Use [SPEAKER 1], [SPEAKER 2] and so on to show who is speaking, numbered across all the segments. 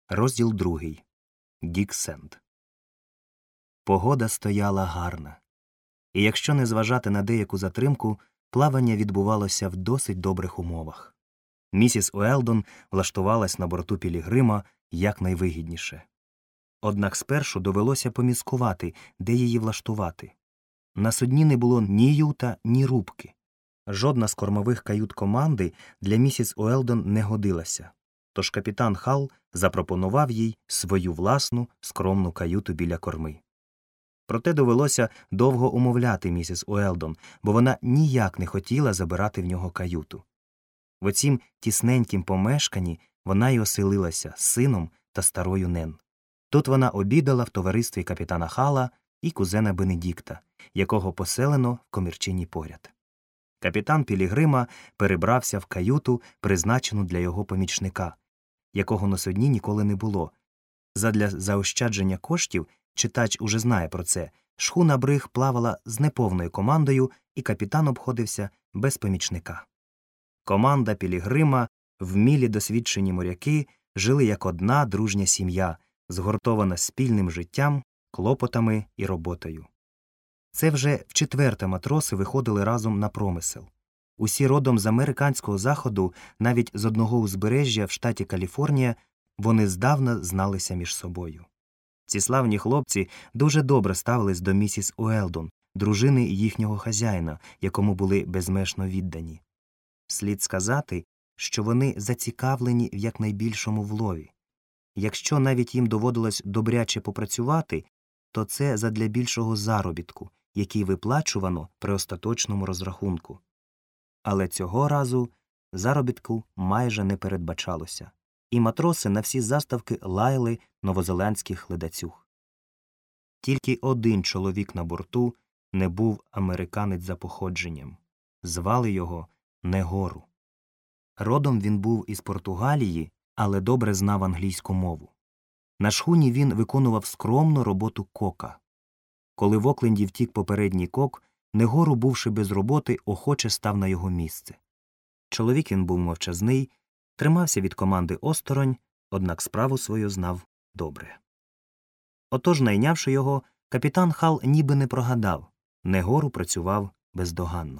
[SPEAKER 1] Розділ 2. Дік Сенд. Погода стояла гарна. І якщо не зважати на деяку затримку, плавання відбувалося в досить добрих умовах. Місіс Уелдон влаштувалась на борту Пілігрима якнайвигідніше. Однак спершу довелося поміскувати, де її влаштувати. На судні не було ні юта, ні рубки. Жодна з кормових кают команди для місіс Уелдон не годилася. Тож капітан Халл запропонував їй свою власну скромну каюту біля корми. Проте довелося довго умовляти місіс Уелдон, бо вона ніяк не хотіла забирати в нього каюту. В оцім тісненькім помешканні вона й оселилася з сином та старою Нен. Тут вона обідала в товаристві капітана Халла і кузена Бенедікта, якого поселено в комірчині поряд. Капітан Пілігрима перебрався в каюту, призначену для його помічника, якого на судні ніколи не було. Задля заощадження коштів, читач уже знає про це, шхуна Бриг плавала з неповною командою, і капітан обходився без помічника. Команда Пілігрима, вмілі досвідчені моряки, жили як одна дружня сім'я, згуртована спільним життям, клопотами і роботою. Це вже вчетверте матроси виходили разом на промисел. Усі родом з американського заходу, навіть з одного узбережжя в штаті Каліфорнія, вони здавна зналися між собою. Ці славні хлопці дуже добре ставились до місіс Уелдон, дружини їхнього хазяїна, якому були безмежно віддані. Слід сказати, що вони зацікавлені в якнайбільшому влові. Якщо навіть їм доводилось добряче попрацювати, то це задля більшого заробітку, який виплачувано при остаточному розрахунку. Але цього разу заробітку майже не передбачалося, і матроси на всі заставки лаяли новозеландських ледацюг. Тільки один чоловік на борту не був американець за походженням. Звали його Негору. Родом він був із Португалії, але добре знав англійську мову. На шхуні він виконував скромну роботу кока. Коли в Окленді втік попередній кок, Негору, бувши без роботи, охоче став на його місце. Чоловік він був мовчазний, тримався від команди осторонь, однак справу свою знав добре. Отож, найнявши його, капітан Халл ніби не прогадав, Негору працював бездоганно.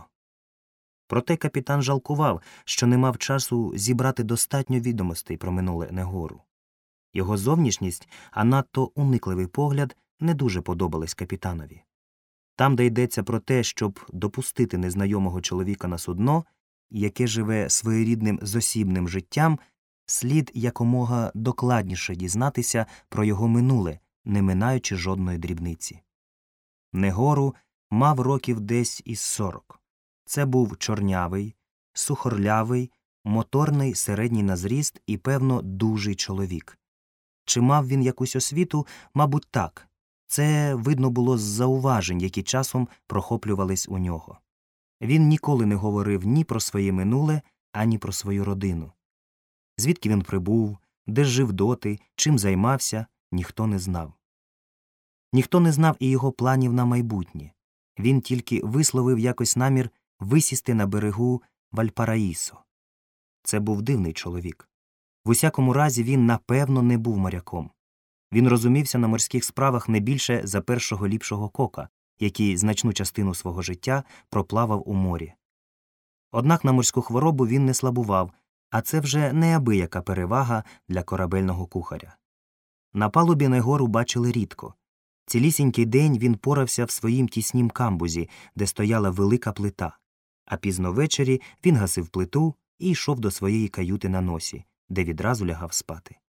[SPEAKER 1] Проте капітан жалкував, що не мав часу зібрати достатньо відомостей про минуле Негору. Його зовнішність, а надто уникливий погляд не дуже подобались капітанові. Там, де йдеться про те, щоб допустити незнайомого чоловіка на судно, яке живе своєрідним зосібним життям, слід якомога докладніше дізнатися про його минуле, не минаючи жодної дрібниці. Негору мав років десь із 40. Це був чорнявий, сухорлявий, моторний середній на зріст і, певно, дужий чоловік. Чи мав він якусь освіту? Мабуть, так. Це видно було з зауважень, які часом прохоплювались у нього. Він ніколи не говорив ні про своє минуле, ані про свою родину. Звідки він прибув, де жив доти, чим займався, ніхто не знав. Ніхто не знав і його планів на майбутнє. Він тільки висловив якось намір висісти на берегу Вальпараїсо. Це був дивний чоловік. В усякому разі, він, напевно, не був моряком. Він розумівся на морських справах не більше за першого ліпшого кока, який значну частину свого життя проплавав у морі. Однак на морську хворобу він не слабував, а це вже неабияка перевага для корабельного кухаря. На палубі Негору бачили рідко. Цілісінький день він порався в своїм тіснім камбузі, де стояла велика плита, а пізно ввечері він гасив плиту і йшов до своєї каюти на носі, де відразу лягав спати.